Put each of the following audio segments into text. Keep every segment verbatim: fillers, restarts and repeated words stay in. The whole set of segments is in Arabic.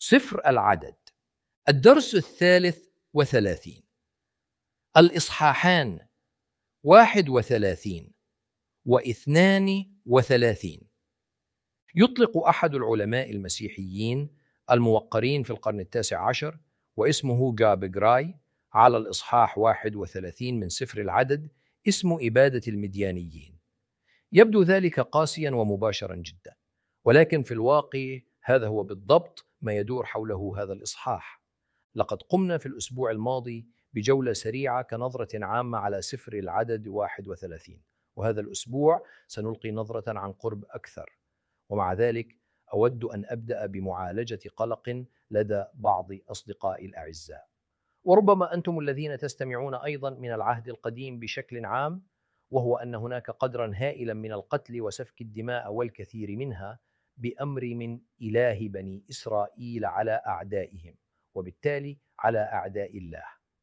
سفر العدد، الدرس الثالث وثلاثين، الإصحاحان واحد وثلاثين واثنان وثلاثين. يطلق أحد العلماء المسيحيين الموقرين في القرن التاسع عشر واسمه جابجراي على الإصحاح واحد وثلاثين من سفر العدد اسم إبادة المديانيين. يبدو ذلك قاسيا ومباشرا جدا، ولكن في الواقع هذا هو بالضبط ما يدور حوله هذا الإصحاح. لقد قمنا في الأسبوع الماضي بجولة سريعة كنظرة عامة على سفر العدد واحد وثلاثين، وهذا الأسبوع سنلقي نظرة عن قرب أكثر. ومع ذلك أود أن أبدأ بمعالجة قلق لدى بعض أصدقائي الأعزاء، وربما أنتم الذين تستمعون أيضا من العهد القديم بشكل عام، وهو أن هناك قدرا هائلا من القتل وسفك الدماء والكثير منها بأمر من إله بني إسرائيل على أعدائهم، وبالتالي على أعداء الله.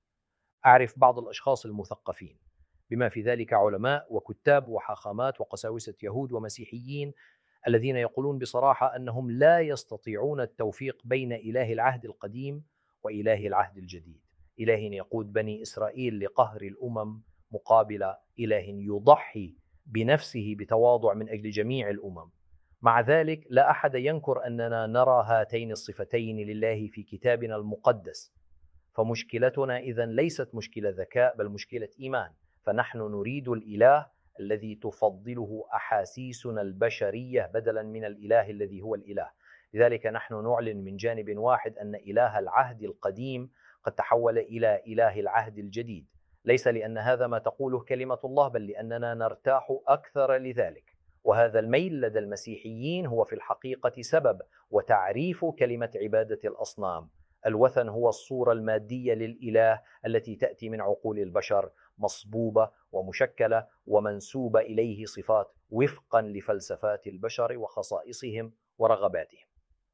أعرف بعض الأشخاص المثقفين بما في ذلك علماء وكتاب وحاخامات وقساوسة يهود ومسيحيين الذين يقولون بصراحة أنهم لا يستطيعون التوفيق بين إله العهد القديم وإله العهد الجديد، إله يقود بني إسرائيل لقهر الأمم مقابل إله يضحي بنفسه بتواضع من أجل جميع الأمم. مع ذلك لا أحد ينكر أننا نرى هاتين الصفتين لله في كتابنا المقدس، فمشكلتنا إذن ليست مشكلة ذكاء بل مشكلة إيمان. فنحن نريد الإله الذي تفضله أحاسيسنا البشرية بدلا من الإله الذي هو الإله. لذلك نحن نعلن من جانب واحد أن إله العهد القديم قد تحول إلى إله العهد الجديد، ليس لأن هذا ما تقوله كلمة الله، بل لأننا نرتاح أكثر لذلك. وهذا الميل لدى المسيحيين هو في الحقيقة سبب وتعريف كلمة عبادة الأصنام. الوثن هو الصورة المادية للإله التي تأتي من عقول البشر، مصبوبة ومشكلة ومنسوبة إليه صفات وفقا لفلسفات البشر وخصائصهم ورغباتهم.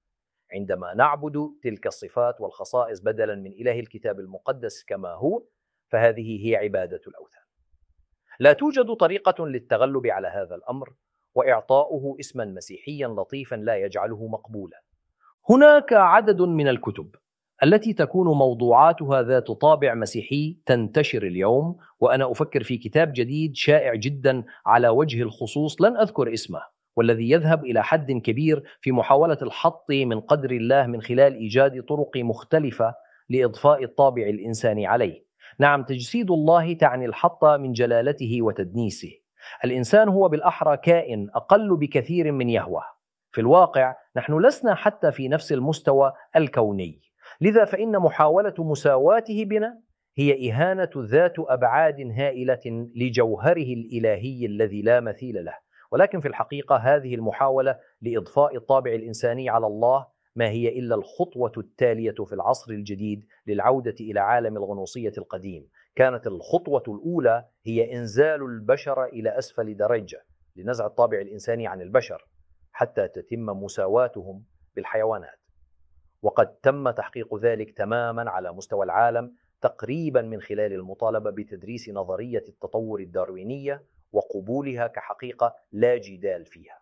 عندما نعبد تلك الصفات والخصائص بدلا من إله الكتاب المقدس كما هو، فهذه هي عبادة الأوثان. لا توجد طريقة للتغلب على هذا الأمر وإعطاؤه اسما مسيحيا لطيفا لا يجعله مقبولا. هناك عدد من الكتب التي تكون موضوعاتها ذات طابع مسيحي تنتشر اليوم، وأنا أفكر في كتاب جديد شائع جدا على وجه الخصوص لن أذكر اسمه، والذي يذهب إلى حد كبير في محاولة الحط من قدر الله من خلال إيجاد طرق مختلفة لإضفاء الطابع الإنساني عليه. نعم، تجسيد الله تعني الحط من جلالته وتدنيسه. الإنسان هو بالأحرى كائن أقل بكثير من يهوه. في الواقع نحن لسنا حتى في نفس المستوى الكوني، لذا فإن محاولة مساواته بنا هي إهانة ذات أبعاد هائلة لجوهره الإلهي الذي لا مثيل له. ولكن في الحقيقة هذه المحاولة لإضفاء الطابع الإنساني على الله ما هي إلا الخطوة التالية في العصر الجديد للعودة إلى عالم الغنوصية القديم. كانت الخطوة الأولى هي إنزال البشر إلى أسفل درجة لنزع الطابع الإنساني عن البشر حتى تتم مساواتهم بالحيوانات، وقد تم تحقيق ذلك تماما على مستوى العالم تقريبا من خلال المطالبة بتدريس نظرية التطور الداروينية وقبولها كحقيقة لا جدال فيها.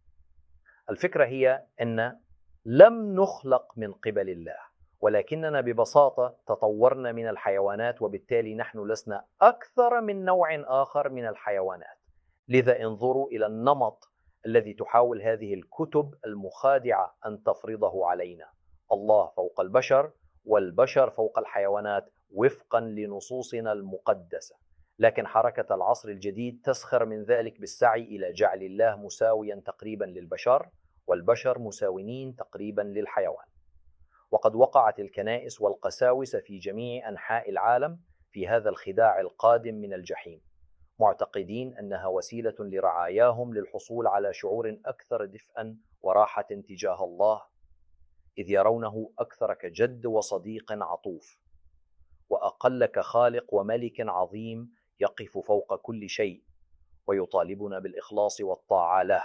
الفكرة هي أن لم نخلق من قبل الله، ولكننا ببساطة تطورنا من الحيوانات، وبالتالي نحن لسنا أكثر من نوع آخر من الحيوانات. لذا انظروا إلى النمط الذي تحاول هذه الكتب المخادعة أن تفرضه علينا: الله فوق البشر والبشر فوق الحيوانات وفقا لنصوصنا المقدسة. لكن حركة العصر الجديد تسخر من ذلك بالسعي إلى جعل الله مساويا تقريبا للبشر والبشر مساوين تقريبا للحيوان. وقد وقعت الكنائس والقساوسة في جميع أنحاء العالم في هذا الخداع القادم من الجحيم، معتقدين أنها وسيلة لرعاياهم للحصول على شعور أكثر دفئا وراحة تجاه الله، إذ يرونه أكثر كجد وصديق عطوف، وأقل كخالق وملك عظيم يقف فوق كل شيء ويطالبنا بالإخلاص والطاعة له.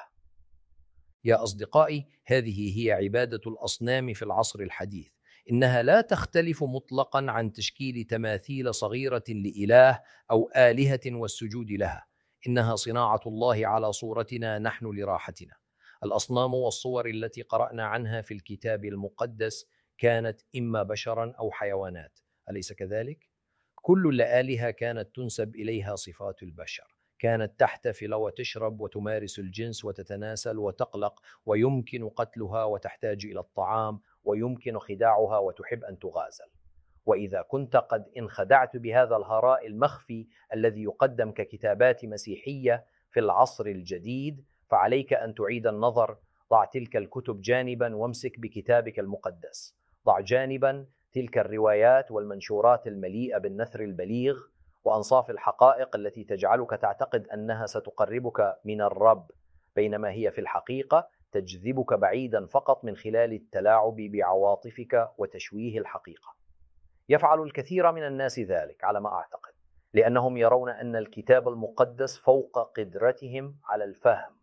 يا أصدقائي، هذه هي عبادة الأصنام في العصر الحديث. إنها لا تختلف مطلقا عن تشكيل تماثيل صغيرة لإله أو آلهة والسجود لها. إنها صناعة الله على صورتنا نحن لراحتنا. الأصنام والصور التي قرأنا عنها في الكتاب المقدس كانت إما بشرا أو حيوانات، أليس كذلك؟ كل اللآلهة كانت تنسب إليها صفات البشر، كانت تحتفل وتشرب وتمارس الجنس وتتناسل وتقلق، ويمكن قتلها وتحتاج إلى الطعام، ويمكن خداعها وتحب أن تغازل. وإذا كنت قد انخدعت بهذا الهراء المخفي الذي يقدم ككتابات مسيحية في العصر الجديد، فعليك أن تعيد النظر. ضع تلك الكتب جانبا وامسك بكتابك المقدس. ضع جانبا تلك الروايات والمنشورات المليئة بالنثر البليغ وأنصاف الحقائق التي تجعلك تعتقد أنها ستقربك من الرب، بينما هي في الحقيقة تجذبك بعيدا فقط من خلال التلاعب بعواطفك وتشويه الحقيقة. يفعل الكثير من الناس ذلك على ما أعتقد، لأنهم يرون أن الكتاب المقدس فوق قدرتهم على الفهم.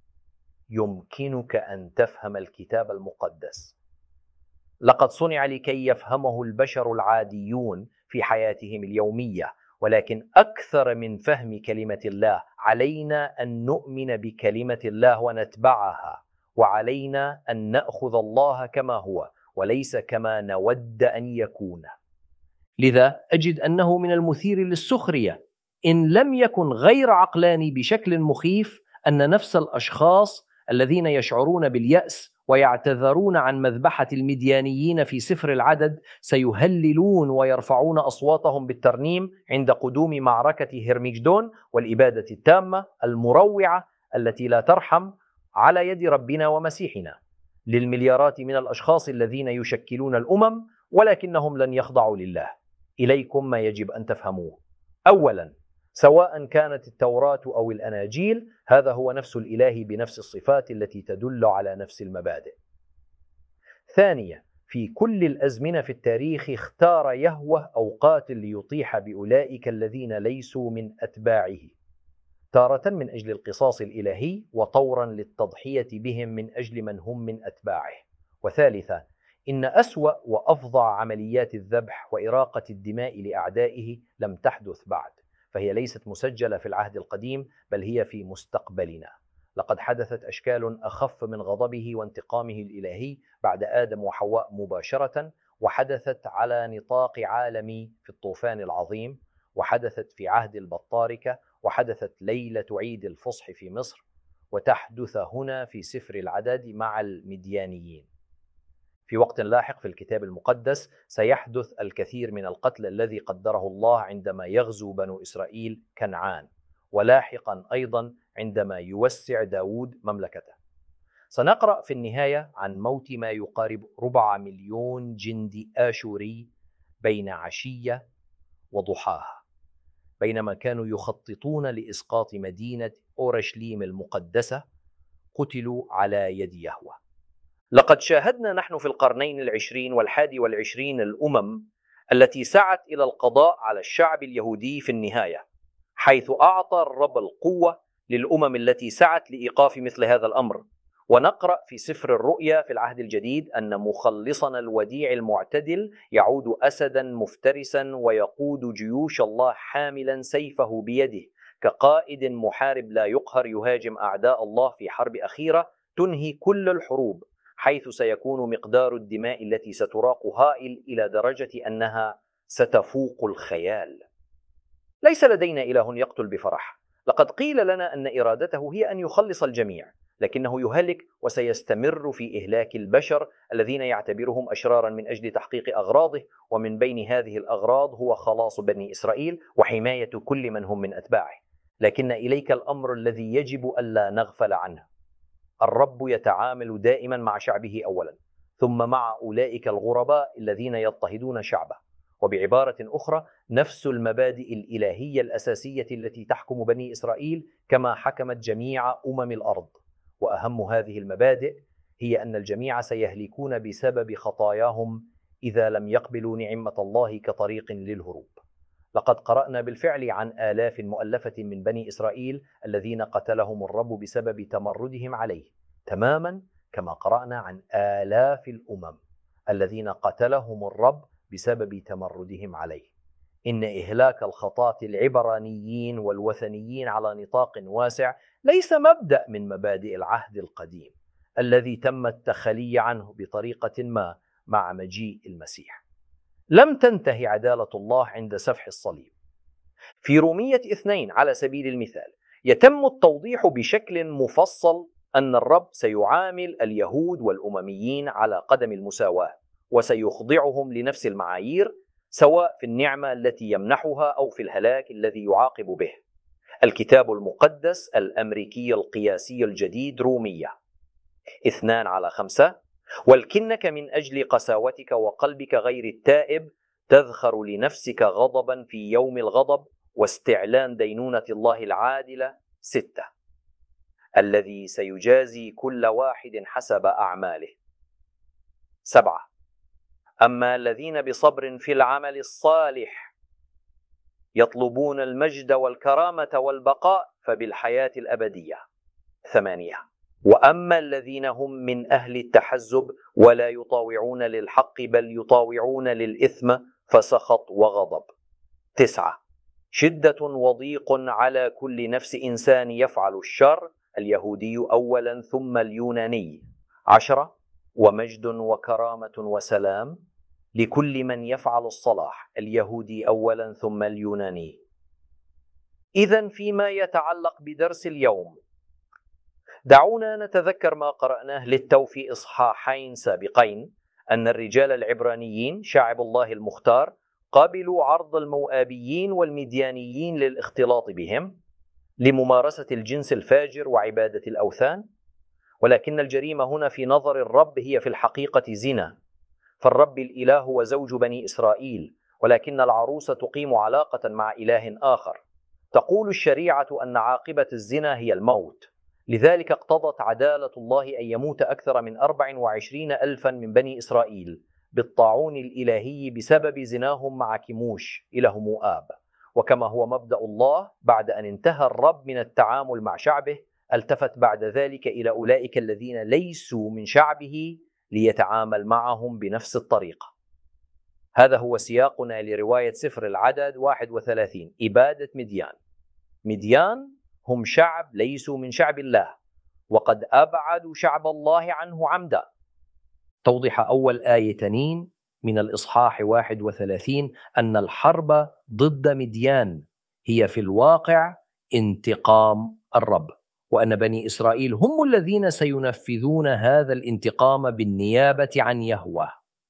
يمكنك أن تفهم الكتاب المقدس. لقد صنع لكي يفهمه البشر العاديون في حياتهم اليومية، ولكن أكثر من فهم كلمة الله علينا أن نؤمن بكلمة الله ونتبعها، وعلينا أن نأخذ الله كما هو وليس كما نود أن يكون. لذا أجد أنه من المثير للسخرية إن لم يكن غير عقلاني بشكل مخيف أن نفس الأشخاص الذين يشعرون باليأس ويعتذرون عن مذبحة المديانيين في سفر العدد سيهللون ويرفعون أصواتهم بالترنيم عند قدوم معركة هرمجدون والإبادة التامة المروعة التي لا ترحم على يد ربنا ومسيحنا للمليارات من الأشخاص الذين يشكلون الأمم ولكنهم لن يخضعوا لله. إليكم ما يجب أن تفهموه. أولا، سواء كانت التوراة أو الأناجيل، هذا هو نفس الإله بنفس الصفات التي تدل على نفس المبادئ. ثانيا، في كل الأزمنة في التاريخ اختار يهوه أوقات ليطيح بأولئك الذين ليسوا من أتباعه، تارة من أجل القصاص الإلهي وطورا للتضحية بهم من أجل من هم من أتباعه. وثالثا، إن أسوأ وأفظع عمليات الذبح وإراقة الدماء لأعدائه لم تحدث بعد، فهي ليست مسجلة في العهد القديم بل هي في مستقبلنا. لقد حدثت أشكال أخف من غضبه وانتقامه الإلهي بعد آدم وحواء مباشرة، وحدثت على نطاق عالمي في الطوفان العظيم، وحدثت في عهد البطاركة، وحدثت ليلة عيد الفصح في مصر، وتحدث هنا في سفر العدد مع المديانيين. في وقت لاحق في الكتاب المقدس سيحدث الكثير من القتل الذي قدره الله عندما يغزو بنو إسرائيل كنعان، ولاحقا أيضا عندما يوسع داود مملكته. سنقرأ في النهاية عن موت ما يقارب ربع مليون جندي آشوري بين عشية وضحاها، بينما كانوا يخططون لإسقاط مدينة أورشليم المقدسة قتلوا على يد يهوه. لقد شاهدنا نحن في القرنين العشرين والحادي والعشرين الأمم التي سعت إلى القضاء على الشعب اليهودي في النهاية، حيث أعطى الرب القوة للأمم التي سعت لإيقاف مثل هذا الأمر. ونقرأ في سفر الرؤيا في العهد الجديد أن مخلصنا الوديع المعتدل يعود أسدا مفترسا ويقود جيوش الله حاملا سيفه بيده كقائد محارب لا يقهر يهاجم أعداء الله في حرب أخيرة تنهي كل الحروب، حيث سيكون مقدار الدماء التي ستراق هائل إلى درجة أنها ستفوق الخيال. ليس لدينا إله يقتل بفرح. لقد قيل لنا أن إرادته هي أن يخلص الجميع، لكنه يهلك وسيستمر في إهلاك البشر الذين يعتبرهم أشرارا من أجل تحقيق أغراضه، ومن بين هذه الأغراض هو خلاص بني إسرائيل وحماية كل من هم من أتباعه. لكن إليك الأمر الذي يجب ألا نغفل عنه: الرب يتعامل دائما مع شعبه أولا، ثم مع أولئك الغرباء الذين يضطهدون شعبه. وبعبارة أخرى، نفس المبادئ الإلهية الأساسية التي تحكم بني إسرائيل كما حكمت جميع أمم الأرض. وأهم هذه المبادئ هي أن الجميع سيهلكون بسبب خطاياهم إذا لم يقبلوا نعمة الله كطريق للهروب. لقد قرأنا بالفعل عن آلاف مؤلفة من بني إسرائيل الذين قتلهم الرب بسبب تمردهم عليه، تماما كما قرأنا عن آلاف الأمم الذين قتلهم الرب بسبب تمردهم عليه. إن إهلاك الخطاة العبرانيين والوثنيين على نطاق واسع ليس مبدأ من مبادئ العهد القديم الذي تم التخلي عنه بطريقة ما مع مجيء المسيح. لم تنتهي عدالة الله عند سفح الصليب. في رومية اثنين على سبيل المثال يتم التوضيح بشكل مفصل أن الرب سيعامل اليهود والأمميين على قدم المساواة، وسيخضعهم لنفس المعايير سواء في النعمة التي يمنحها أو في الهلاك الذي يعاقب به. الكتاب المقدس الأمريكي القياسي الجديد رومية اثنان على خمسة: ولكنك من أجل قساوتك وقلبك غير التائب تذخر لنفسك غضبا في يوم الغضب واستعلان دينونة الله العادلة. ستة: الذي سيجازي كل واحد حسب أعماله. سبعة: أما الذين بصبر في العمل الصالح يطلبون المجد والكرامة والبقاء فبالحياة الأبدية. ثمانية: وأما الذين هم من أهل التحزب ولا يطاوعون للحق بل يطاوعون للإثم فسخط وغضب. تسعة: شدة وضيق على كل نفس إنسان يفعل الشر، اليهودي أولا ثم اليوناني. عشرة: ومجد وكرامة وسلام لكل من يفعل الصلاح، اليهودي أولا ثم اليوناني. إذن فيما يتعلق بدرس اليوم دعونا نتذكر ما قرأناه للتو في إصحاحين سابقين، أن الرجال العبرانيين شعب الله المختار قابلوا عرض المؤابيين والمديانيين للاختلاط بهم لممارسة الجنس الفاجر وعبادة الأوثان، ولكن الجريمة هنا في نظر الرب هي في الحقيقة زنا، فالرب الإله هو زوج بني إسرائيل، ولكن العروسة تقيم علاقة مع إله آخر. تقول الشريعة أن عاقبة الزنا هي الموت، لذلك اقتضت عدالة الله أن يموت أكثر من أربع وعشرين ألفا من بني إسرائيل بالطاعون الإلهي بسبب زناهم مع كيموش إله مؤاب. وكما هو مبدأ الله، بعد أن انتهى الرب من التعامل مع شعبه التفت بعد ذلك إلى أولئك الذين ليسوا من شعبه ليتعامل معهم بنفس الطريقة. هذا هو سياقنا لرواية سفر العدد واحد وثلاثين، إبادة مديان. مديان هم شعب ليسوا من شعب الله، وقد أبعدوا شعب الله عنه عمدا. توضح أول آية تنين من الإصحاح واحد وثلاثين أن الحرب ضد مديان هي في الواقع انتقام الرب، وأن بني إسرائيل هم الذين سينفذون هذا الانتقام بالنيابة عن يهوه،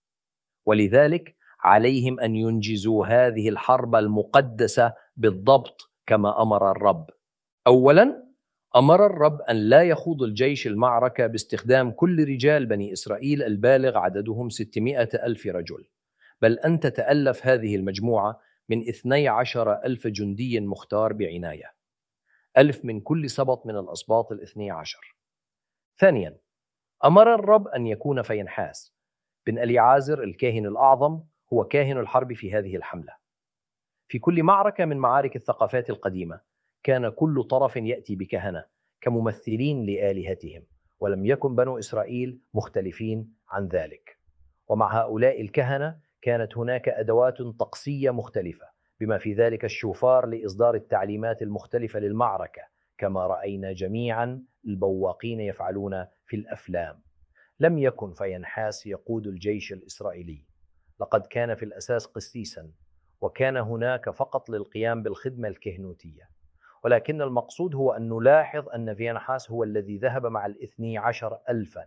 ولذلك عليهم أن ينجزوا هذه الحرب المقدسة بالضبط كما أمر الرب. أولاً، أمر الرب أن لا يخوض الجيش المعركة باستخدام كل رجال بني إسرائيل البالغ عددهم ستمائة ألف رجل، بل أن تتألف هذه المجموعة من اثني عشر ألف جندي مختار بعناية، ألف من كل سبط من الأسباط الاثني عشر. ثانياً، أمر الرب أن يكون فينحاس بن أليعازر الكاهن الأعظم هو كاهن الحرب في هذه الحملة. في كل معركة من معارك الثقافات القديمة كان كل طرف يأتي بكهنة كممثلين لآلهتهم، ولم يكن بنو إسرائيل مختلفين عن ذلك. ومع هؤلاء الكهنة كانت هناك أدوات طقسية مختلفة، بما في ذلك الشوفار لإصدار التعليمات المختلفة للمعركة، كما رأينا جميعا البواقين يفعلون في الأفلام. لم يكن فينحاس يقود الجيش الإسرائيلي، لقد كان في الأساس قسيسا، وكان هناك فقط للقيام بالخدمة الكهنوتية. ولكن المقصود هو أن نلاحظ أن فينحاس هو الذي ذهب مع الاثني عشر ألفا،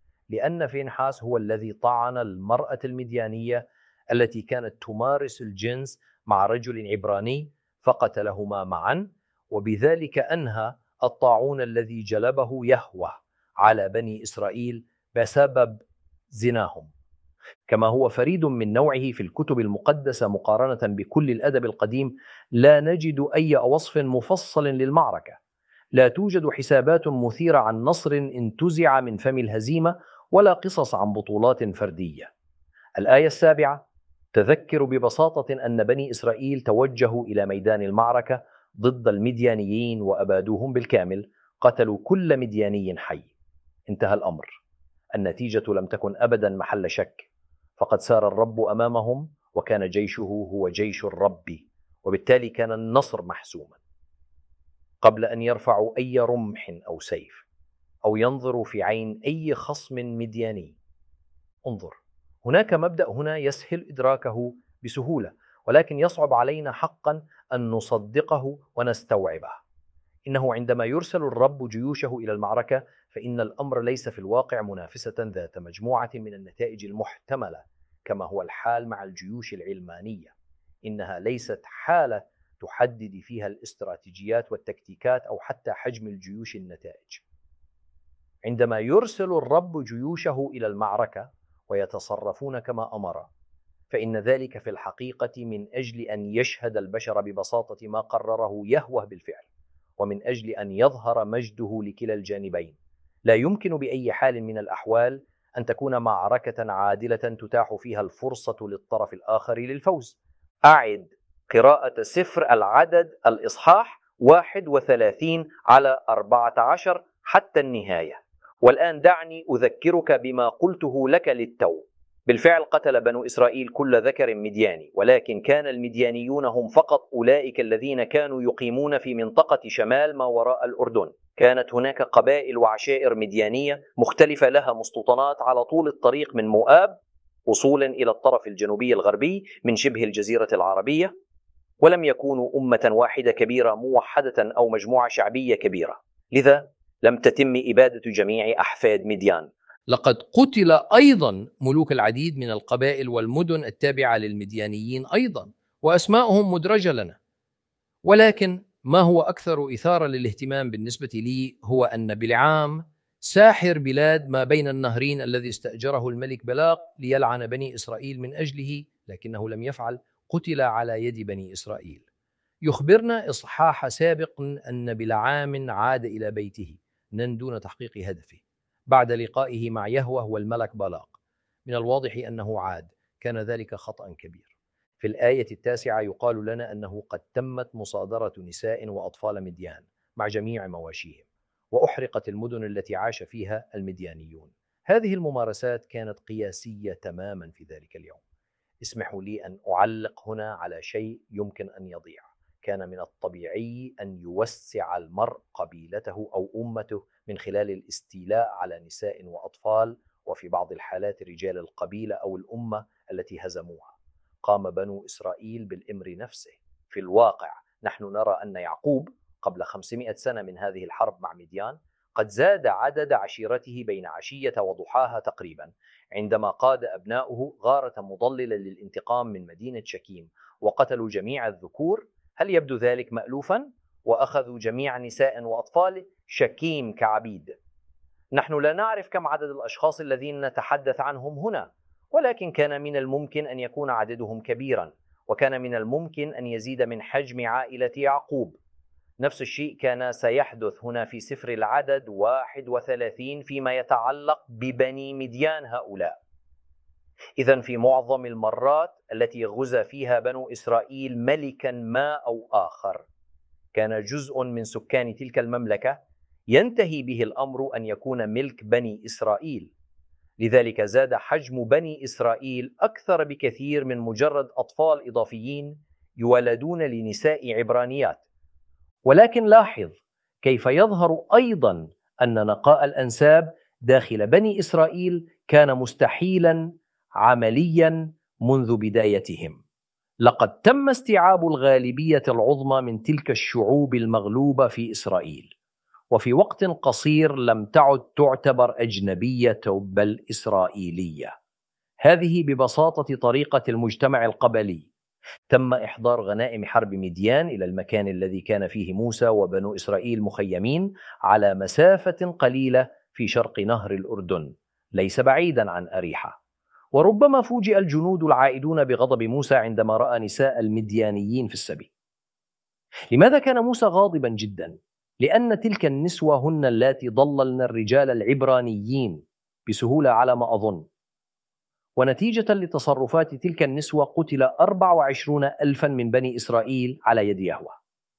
لأن فينحاس هو الذي طعن المرأة المديانية التي كانت تمارس الجنس مع رجل عبراني فقتلهما معا، وبذلك أنهى الطاعون الذي جلبه يهوه على بني إسرائيل بسبب زناهم. كما هو فريد من نوعه في الكتب المقدسة مقارنة بكل الأدب القديم، لا نجد أي وصف مفصل للمعركة، لا توجد حسابات مثيرة عن نصر انتزع من فم الهزيمة، ولا قصص عن بطولات فردية. الآية السابعة تذكر ببساطة أن بني إسرائيل توجهوا إلى ميدان المعركة ضد المديانيين وأبادوهم بالكامل، قتلوا كل مدياني حي. انتهى الأمر. النتيجة لم تكن أبدا محل شك، فقد سار الرب أمامهم وكان جيشه هو جيش الرب، وبالتالي كان النصر محسوما. قبل أن يرفعوا أي رمح أو سيف أو ينظروا في عين أي خصم مدياني، انظر، هناك مبدأ هنا يسهل إدراكه بسهولة، ولكن يصعب علينا حقا أن نصدقه ونستوعبه. إنه عندما يرسل الرب جيوشه إلى المعركة فإن الأمر ليس في الواقع منافسة ذات مجموعة من النتائج المحتملة كما هو الحال مع الجيوش العلمانية. إنها ليست حالة تحدد فيها الاستراتيجيات والتكتيكات أو حتى حجم الجيوش النتائج. عندما يرسل الرب جيوشه إلى المعركة ويتصرفون كما أمر، فإن ذلك في الحقيقة من أجل أن يشهد البشر ببساطة ما قرره يهوه بالفعل، ومن أجل أن يظهر مجده لكلا الجانبين. لا يمكن بأي حال من الأحوال أن تكون معركة عادلة تتاح فيها الفرصة للطرف الآخر للفوز. أعد قراءة سفر العدد الإصحاح واحد وثلاثين على أربعة عشر حتى النهاية. والآن دعني أذكرك بما قلته لك للتو. بالفعل قتل بنو إسرائيل كل ذكر مدياني، ولكن كان المديانيون هم فقط أولئك الذين كانوا يقيمون في منطقة شمال ما وراء الأردن. كانت هناك قبائل وعشائر مديانية مختلفة لها مستوطنات على طول الطريق من مؤاب وصولا إلى الطرف الجنوبي الغربي من شبه الجزيرة العربية، ولم يكونوا أمة واحدة كبيرة موحدة أو مجموعة شعبية كبيرة، لذا لم تتم إبادة جميع أحفاد مديان. لقد قتل أيضا ملوك العديد من القبائل والمدن التابعة للمديانيين أيضا، وأسماءهم مدرجة لنا. ولكن ما هو أكثر إثارة للاهتمام بالنسبة لي هو أن بلعام ساحر بلاد ما بين النهرين الذي استأجره الملك بلاق ليلعن بني إسرائيل من أجله، لكنه لم يفعل، قتل على يد بني إسرائيل. يخبرنا إصحاح سابق أن بلعام عاد إلى بيته دون تحقيق هدفه بعد لقائه مع يهوه والملك بلاق. من الواضح أنه عاد، كان ذلك خطأ كبير. في الآية التاسعة يقال لنا أنه قد تمت مصادرة نساء وأطفال مديان مع جميع مواشيهم، وأحرقت المدن التي عاش فيها المديانيون. هذه الممارسات كانت قياسية تماما في ذلك اليوم. اسمحوا لي أن أعلق هنا على شيء يمكن أن يضيع. كان من الطبيعي أن يوسع المرء قبيلته أو أمته من خلال الاستيلاء على نساء وأطفال، وفي بعض الحالات رجال القبيلة أو الأمة التي هزموها. قام بنو إسرائيل بالأمر نفسه. في الواقع نحن نرى أن يعقوب قبل خمسمائة سنة من هذه الحرب مع مديان قد زاد عدد عشيرته بين عشية وضحاها تقريبا، عندما قاد أبناؤه غارة مضللة للانتقام من مدينة شكيم وقتلوا جميع الذكور. هل يبدو ذلك مألوفا؟ وأخذوا جميع نساء وأطفال شكيم كعبيد. نحن لا نعرف كم عدد الأشخاص الذين نتحدث عنهم هنا، ولكن كان من الممكن أن يكون عددهم كبيرا، وكان من الممكن أن يزيد من حجم عائلة يعقوب. نفس الشيء كان سيحدث هنا في سفر العدد واحد وثلاثين فيما يتعلق ببني مديان هؤلاء. إذن في معظم المرات التي غزا فيها بنو إسرائيل ملكا ما أو آخر، كان جزء من سكان تلك المملكة ينتهي به الأمر أن يكون ملك بني إسرائيل. لذلك زاد حجم بني إسرائيل أكثر بكثير من مجرد أطفال إضافيين يولدون لنساء عبرانيات. ولكن لاحظ كيف يظهر أيضا أن نقاء الأنساب داخل بني إسرائيل كان مستحيلا عمليا منذ بدايتهم. لقد تم استيعاب الغالبية العظمى من تلك الشعوب المغلوبة في إسرائيل، وفي وقت قصير لم تعد تعتبر أجنبية بل إسرائيلية. هذه ببساطة طريقة المجتمع القبلي. تم إحضار غنائم حرب مديان إلى المكان الذي كان فيه موسى وبنو إسرائيل مخيمين على مسافة قليلة في شرق نهر الأردن، ليس بعيدا عن أريحة. وربما فوجئ الجنود العائدون بغضب موسى عندما رأى نساء المديانيين في السبي. لماذا كان موسى غاضبا جدا؟ لأن تلك النسوة هن اللاتي ضللن الرجال العبرانيين بسهولة على ما أظن. ونتيجة لتصرفات تلك النسوة قتل أربعة وعشرين ألفا من بني إسرائيل على يد يهوه.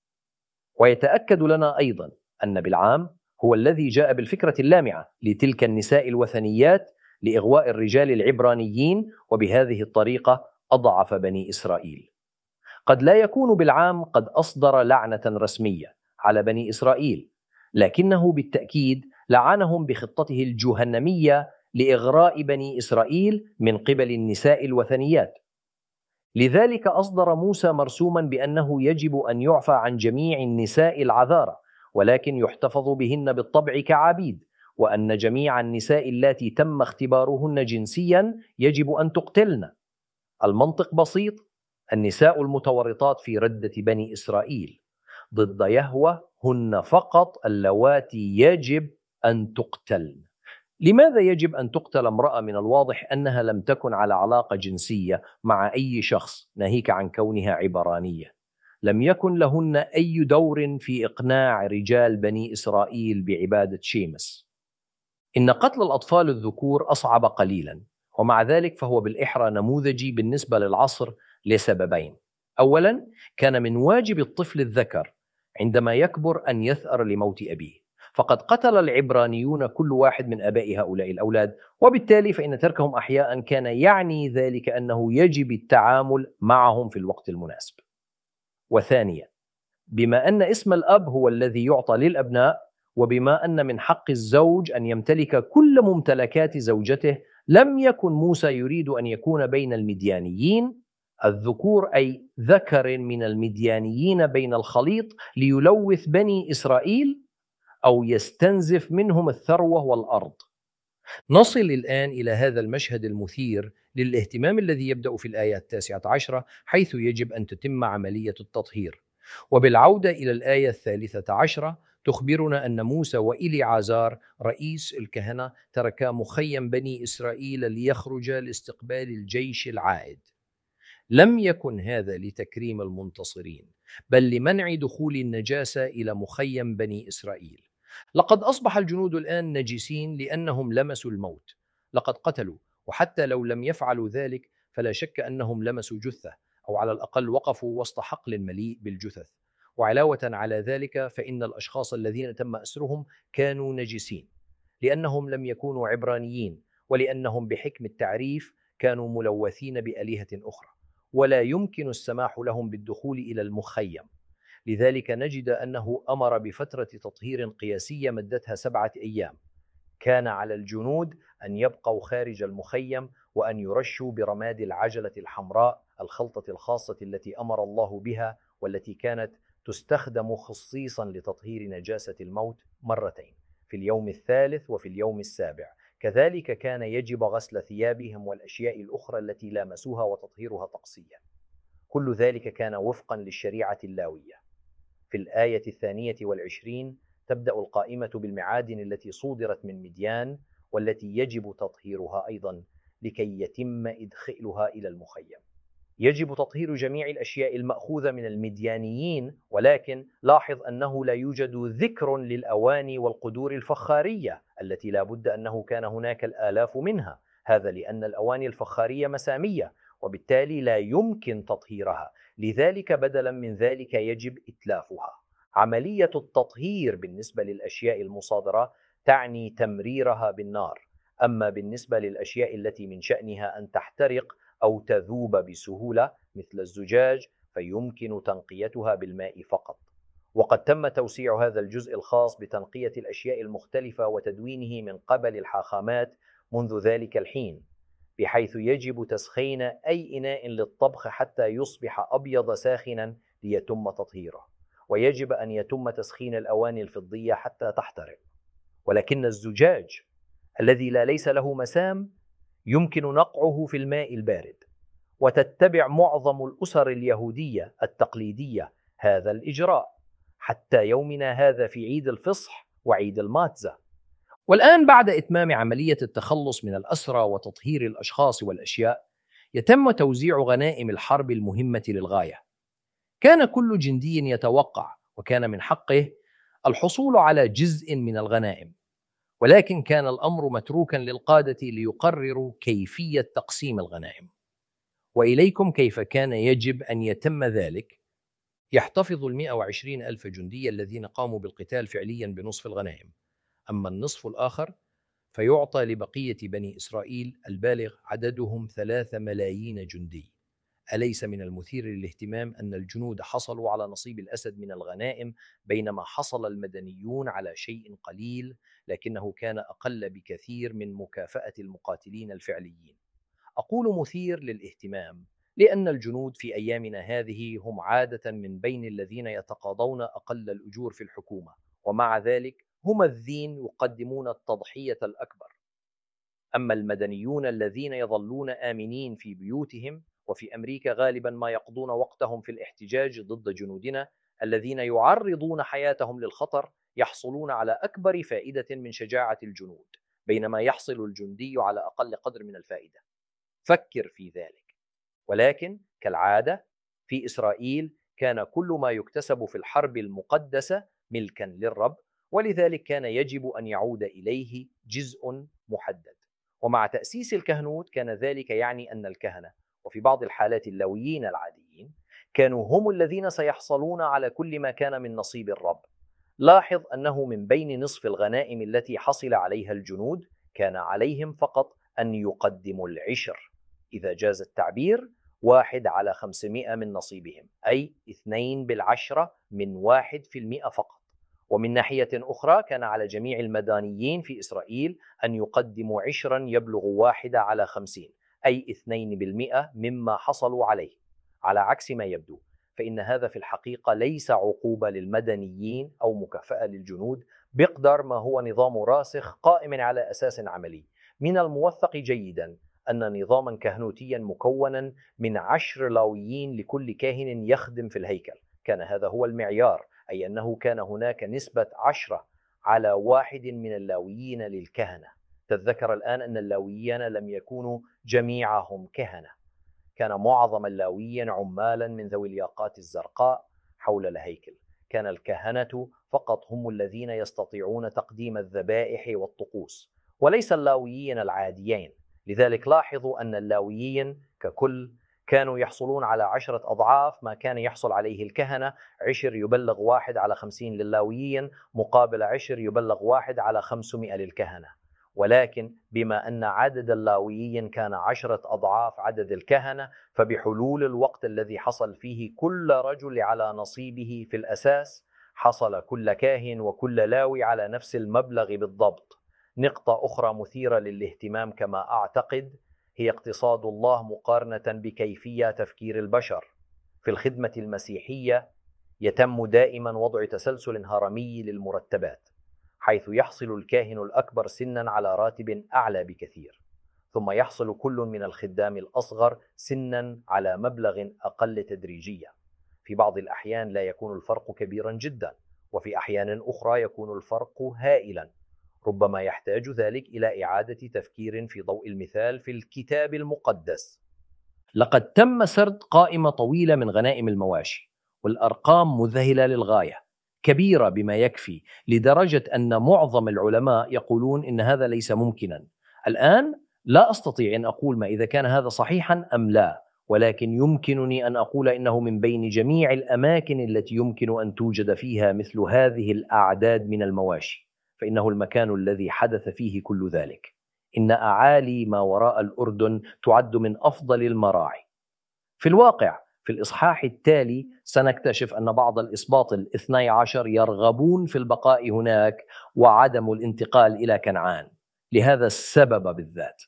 ويتأكد لنا أيضا أن بلعام هو الذي جاء بالفكرة اللامعة لتلك النساء الوثنيات لإغواء الرجال العبرانيين، وبهذه الطريقة أضعف بني إسرائيل. قد لا يكون بلعام قد أصدر لعنة رسمية على بني إسرائيل، لكنه بالتأكيد لعنهم بخطته الجهنمية لإغراء بني إسرائيل من قبل النساء الوثنيات. لذلك أصدر موسى مرسوما بأنه يجب أن يعفى عن جميع النساء العذارى، ولكن يحتفظ بهن بالطبع كعبيد، وأن جميع النساء اللاتي تم اختبارهن جنسيا يجب أن تقتلن. المنطق بسيط: النساء المتورطات في ردة بني إسرائيل ضد يهوه هن فقط اللواتي يجب أن تقتلن. لماذا يجب أن تقتل امرأة من الواضح أنها لم تكن على علاقة جنسية مع أي شخص، ناهيك عن كونها عبرانية؟ لم يكن لهن أي دور في إقناع رجال بني إسرائيل بعبادة شيمس. إن قتل الأطفال الذكور أصعب قليلا، ومع ذلك فهو بالإحرى نموذجي بالنسبة للعصر لسببين. أولا، كان من واجب الطفل الذكر عندما يكبر أن يثأر لموت أبيه، فقد قتل العبرانيون كل واحد من آباء هؤلاء الأولاد، وبالتالي فإن تركهم أحياء كان يعني ذلك أنه يجب التعامل معهم في الوقت المناسب. وثانيا، بما أن اسم الأب هو الذي يعطى للأبناء، وبما أن من حق الزوج أن يمتلك كل ممتلكات زوجته، لم يكن موسى يريد أن يكون بين المديانيين الذكور أي ذكر من المديانيين بين الخليط ليلوث بني إسرائيل أو يستنزف منهم الثروة والأرض. نصل الآن إلى هذا المشهد المثير للاهتمام الذي يبدأ في الآية التاسعة عشرة، حيث يجب أن تتم عملية التطهير. وبالعودة إلى الآية الثالثة عشرة تخبرنا أن موسى وإليعازار رئيس الكهنة تركا مخيم بني إسرائيل ليخرجا لاستقبال الجيش العائد. لم يكن هذا لتكريم المنتصرين، بل لمنع دخول النجاسة إلى مخيم بني إسرائيل. لقد أصبح الجنود الآن نجسين لأنهم لمسوا الموت، لقد قتلوا، وحتى لو لم يفعلوا ذلك فلا شك أنهم لمسوا جثة، أو على الأقل وقفوا وسط حقل مليء بالجثث. وعلاوة على ذلك فإن الأشخاص الذين تم أسرهم كانوا نجسين، لأنهم لم يكونوا عبرانيين، ولأنهم بحكم التعريف كانوا ملوثين بآلهة أخرى، ولا يمكن السماح لهم بالدخول إلى المخيم. لذلك نجد أنه أمر بفترة تطهير قياسية مدتها سبعة أيام. كان على الجنود أن يبقوا خارج المخيم وأن يرشوا برماد العجلة الحمراء، الخلطة الخاصة التي أمر الله بها، والتي كانت تستخدم خصيصا لتطهير نجاسة الموت مرتين، في اليوم الثالث وفي اليوم السابع. كذلك كان يجب غسل ثيابهم والأشياء الأخرى التي لامسوها وتطهيرها طقسيا. كل ذلك كان وفقا للشريعة اللاوية. في الآية الثانية والعشرين تبدأ القائمة بالمعادن التي صودرت من مديان، والتي يجب تطهيرها أيضا لكي يتم إدخالها إلى المخيم. يجب تطهير جميع الأشياء المأخوذة من المديانيين، ولكن لاحظ أنه لا يوجد ذكر للأواني والقدور الفخارية التي لا بد أنه كان هناك الآلاف منها. هذا لأن الأواني الفخارية مسامية، وبالتالي لا يمكن تطهيرها، لذلك بدلا من ذلك يجب إتلافها. عملية التطهير بالنسبة للأشياء المصادرة تعني تمريرها بالنار، أما بالنسبة للأشياء التي من شأنها أن تحترق أو تذوب بسهولة مثل الزجاج فيمكن تنقيتها بالماء فقط. وقد تم توسيع هذا الجزء الخاص بتنقية الأشياء المختلفة وتدوينه من قبل الحاخامات منذ ذلك الحين، بحيث يجب تسخين أي إناء للطبخ حتى يصبح أبيض ساخنا ليتم تطهيره، ويجب أن يتم تسخين الأواني الفضية حتى تحترق. ولكن الزجاج الذي لا ليس له مسام يمكن نقعه في الماء البارد، وتتبع معظم الأسر اليهودية التقليدية هذا الإجراء حتى يومنا هذا في عيد الفصح وعيد الماتزة. والآن بعد إتمام عملية التخلص من الأسرى وتطهير الأشخاص والأشياء، يتم توزيع غنائم الحرب المهمة للغاية. كان كل جندي يتوقع وكان من حقه الحصول على جزء من الغنائم، ولكن كان الأمر متروكا للقادة ليقرروا كيفية تقسيم الغنائم. وإليكم كيف كان يجب أن يتم ذلك. يحتفظ المئة وعشرين ألف جندي الذين قاموا بالقتال فعليا بنصف الغنائم، أما النصف الآخر فيعطى لبقية بني إسرائيل البالغ عددهم ثلاثة ملايين جندي. أليس من المثير للاهتمام أن الجنود حصلوا على نصيب الأسد من الغنائم بينما حصل المدنيون على شيء قليل لكنه كان أقل بكثير من مكافأة المقاتلين الفعليين؟ أقول مثير للاهتمام لأن الجنود في أيامنا هذه هم عادة من بين الذين يتقاضون أقل الأجور في الحكومة، ومع ذلك هم الذين يقدمون التضحية الأكبر. أما المدنيون الذين يظلون آمنين في بيوتهم، وفي أمريكا غالبا ما يقضون وقتهم في الاحتجاج ضد جنودنا الذين يعرضون حياتهم للخطر، يحصلون على أكبر فائدة من شجاعة الجنود، بينما يحصل الجندي على أقل قدر من الفائدة. فكر في ذلك. ولكن كالعادة في إسرائيل كان كل ما يكتسب في الحرب المقدسة ملكا للرب، ولذلك كان يجب أن يعود إليه جزء محدد. ومع تأسيس الكهنوت كان ذلك يعني أن الكهنة، وفي بعض الحالات اللاويين العاديين، كانوا هم الذين سيحصلون على كل ما كان من نصيب الرب. لاحظ أنه من بين نصف الغنائم التي حصل عليها الجنود كان عليهم فقط أن يقدموا العشر، إذا جاز التعبير، واحد على خمسمائة من نصيبهم، أي اثنين بالعشرة من واحد في المئة فقط. ومن ناحية أخرى كان على جميع المدنيين في إسرائيل أن يقدموا عشرا يبلغ واحد على خمسين، أي اثنين بالمئة مما حصلوا عليه. على عكس ما يبدو، فإن هذا في الحقيقة ليس عقوبة للمدنيين أو مكافأة للجنود بقدر ما هو نظام راسخ قائم على أساس عملي. من الموثق جيدا أن نظاما كهنوتيا مكونا من عشر لاويين لكل كاهن يخدم في الهيكل كان هذا هو المعيار، أي أنه كان هناك نسبة عشرة على واحد من اللاويين للكهنة. تذكر الآن أن اللاويين لم يكونوا جميعهم كهنة، كان معظم اللاويين عمالا من ذوي الياقات الزرقاء حول الهيكل. كان الكهنة فقط هم الذين يستطيعون تقديم الذبائح والطقوس، وليس اللاويين العاديين. لذلك لاحظوا أن اللاويين ككل كانوا يحصلون على عشرة أضعاف ما كان يحصل عليه الكهنة. عشر يبلغ واحد على خمسين للاويين مقابل عشر يبلغ واحد على خمسمائة للكهنة. ولكن بما أن عدد اللاويين كان عشرة أضعاف عدد الكهنة، فبحلول الوقت الذي حصل فيه كل رجل على نصيبه في الأساس، حصل كل كاهن وكل لاوي على نفس المبلغ بالضبط. نقطة أخرى مثيرة للاهتمام كما أعتقد هي اقتصاد الله مقارنة بكيفية تفكير البشر. في الخدمة المسيحية يتم دائما وضع تسلسل هرمي للمرتبات، حيث يحصل الكاهن الأكبر سنا على راتب أعلى بكثير، ثم يحصل كل من الخدام الأصغر سنا على مبلغ أقل تدريجيا. في بعض الأحيان لا يكون الفرق كبيرا جدا، وفي أحيان أخرى يكون الفرق هائلا. ربما يحتاج ذلك إلى إعادة تفكير في ضوء المثال في الكتاب المقدس. لقد تم سرد قائمة طويلة من غنائم المواشي، والأرقام مذهلة للغاية، كبيرة بما يكفي لدرجة أن معظم العلماء يقولون إن هذا ليس ممكنا. الآن لا أستطيع أن أقول ما إذا كان هذا صحيحا أم لا، ولكن يمكنني أن أقول إنه من بين جميع الأماكن التي يمكن أن توجد فيها مثل هذه الأعداد من المواشي، فإنه المكان الذي حدث فيه كل ذلك. إن أعالي ما وراء الأردن تعد من أفضل المراعي. في الواقع في الإصحاح التالي سنكتشف أن بعض الإسباط الاثني عشر يرغبون في البقاء هناك وعدم الانتقال إلى كنعان لهذا السبب بالذات.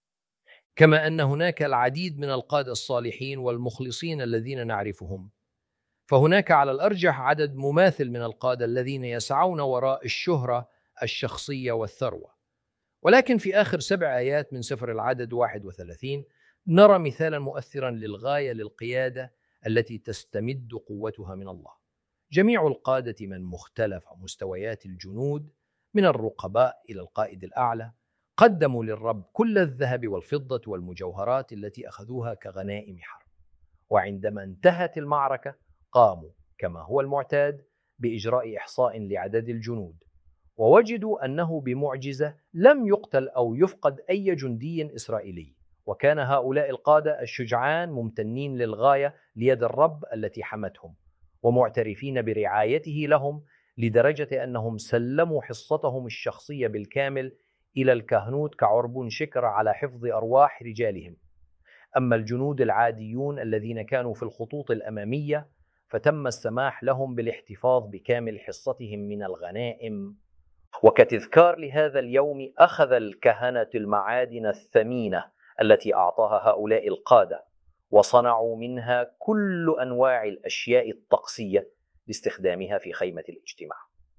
كما أن هناك العديد من القادة الصالحين والمخلصين الذين نعرفهم، فهناك على الأرجح عدد مماثل من القادة الذين يسعون وراء الشهرة الشخصية والثروة. ولكن في آخر سبع آيات من سفر العدد واحد وثلاثين نرى مثالا مؤثرا للغاية للقيادة التي تستمد قوتها من الله. جميع القادة من مختلف مستويات الجنود من الرقباء إلى القائد الأعلى قدموا للرب كل الذهب والفضة والمجوهرات التي أخذوها كغنائم حرب، وعندما انتهت المعركة قاموا كما هو المعتاد بإجراء إحصاء لعدد الجنود، ووجدوا أنه بمعجزة لم يقتل أو يفقد أي جندي إسرائيلي. وكان هؤلاء القادة الشجعان ممتنين للغاية ليد الرب التي حمتهم، ومعترفين برعايته لهم لدرجة أنهم سلموا حصتهم الشخصية بالكامل إلى الكهنوت كعرب شكر على حفظ أرواح رجالهم. أما الجنود العاديون الذين كانوا في الخطوط الأمامية فتم السماح لهم بالاحتفاظ بكامل حصتهم من الغنائم. وكتذكار لهذا اليوم أخذ الكهنة المعادن الثمينة التي أعطاها هؤلاء القادة وصنعوا منها كل أنواع الأشياء الطقسية لاستخدامها في خيمة الاجتماع.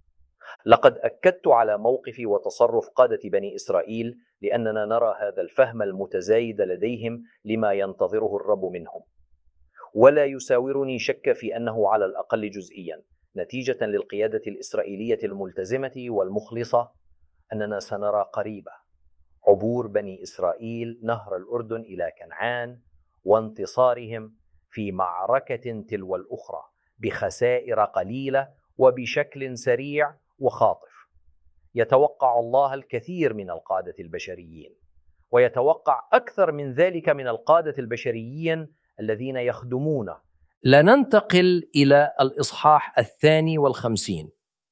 لقد أكدت على موقف وتصرف قادة بني إسرائيل لأننا نرى هذا الفهم المتزايد لديهم لما ينتظره الرب منهم، ولا يساورني شك في أنه على الأقل جزئيا نتيجة للقيادة الإسرائيلية الملتزمة والمخلصة أننا سنرى قريبا عبور بني إسرائيل نهر الأردن إلى كنعان وانتصارهم في معركة تلو الأخرى بخسائر قليلة وبشكل سريع وخاطف. يتوقع الله الكثير من القادة البشريين، ويتوقع أكثر من ذلك من القادة البشريين الذين يخدمونه. لننتقل إلى الإصحاح الثاني والخمسين.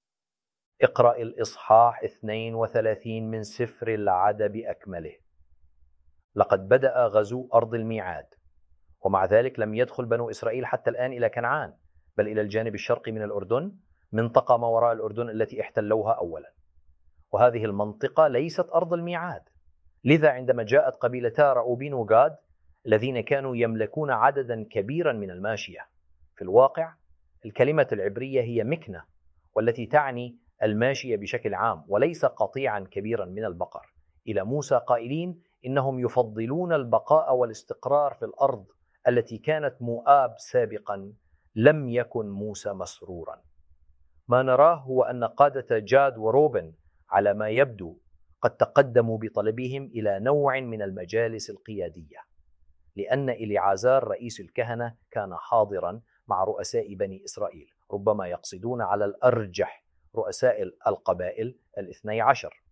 اقرأ الإصحاح اثنين وثلاثين من سفر العدد بأكمله. لقد بدأ غزو أرض الميعاد، ومع ذلك لم يدخل بنو إسرائيل حتى الآن إلى كنعان، بل إلى الجانب الشرقي من الأردن، منطقة ما وراء الأردن التي احتلوها أولا، وهذه المنطقة ليست أرض الميعاد. لذا عندما جاءت قبيلتا رأوبين وغاد الذين كانوا يملكون عددا كبيرا من الماشية، في الواقع الكلمة العبرية هي مكنة، والتي تعني الماشية بشكل عام وليس قطيعا كبيرا من البقر، إلى موسى قائلين إنهم يفضلون البقاء والاستقرار في الأرض التي كانت مؤاب سابقا. لم يكن موسى مسرورا. ما نراه هو أن قادة جاد وروبن على ما يبدو قد تقدموا بطلبهم إلى نوع من المجالس القيادية، لأن إليعازار رئيس الكهنة كان حاضرا مع رؤساء بني إسرائيل، ربما يقصدون على الأرجح رؤساء القبائل الاثني عشر.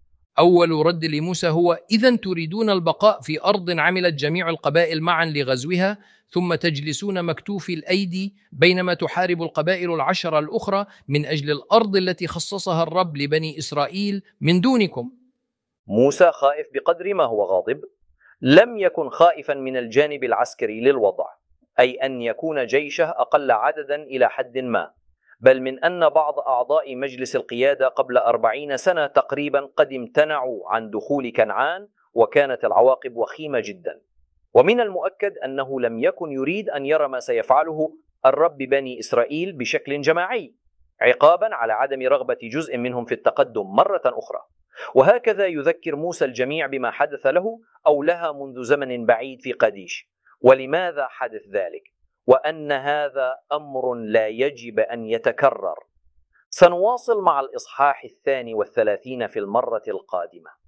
أول رد لموسى هو: إذن تريدون البقاء في أرض عملت جميع القبائل معا لغزوها، ثم تجلسون مكتوفي الأيدي بينما تحارب القبائل العشر الأخرى من أجل الأرض التي خصصها الرب لبني إسرائيل من دونكم. موسى خائف بقدر ما هو غاضب. لم يكن خائفا من الجانب العسكري للوضع، أي أن يكون جيشه أقل عددا إلى حد ما، بل من أن بعض أعضاء مجلس القيادة قبل أربعين سنة تقريبا قد امتنعوا عن دخول كنعان، وكانت العواقب وخيمة جدا. ومن المؤكد أنه لم يكن يريد أن يرى ما سيفعله الرب بني إسرائيل بشكل جماعي، عقابا على عدم رغبة جزء منهم في التقدم مرة أخرى. وهكذا يذكر موسى الجميع بما حدث له أو لها منذ زمن بعيد في قاديش، ولماذا حدث ذلك، وأن هذا أمر لا يجب أن يتكرر. سنواصل مع الإصحاح الثاني والثلاثين في المرة القادمة.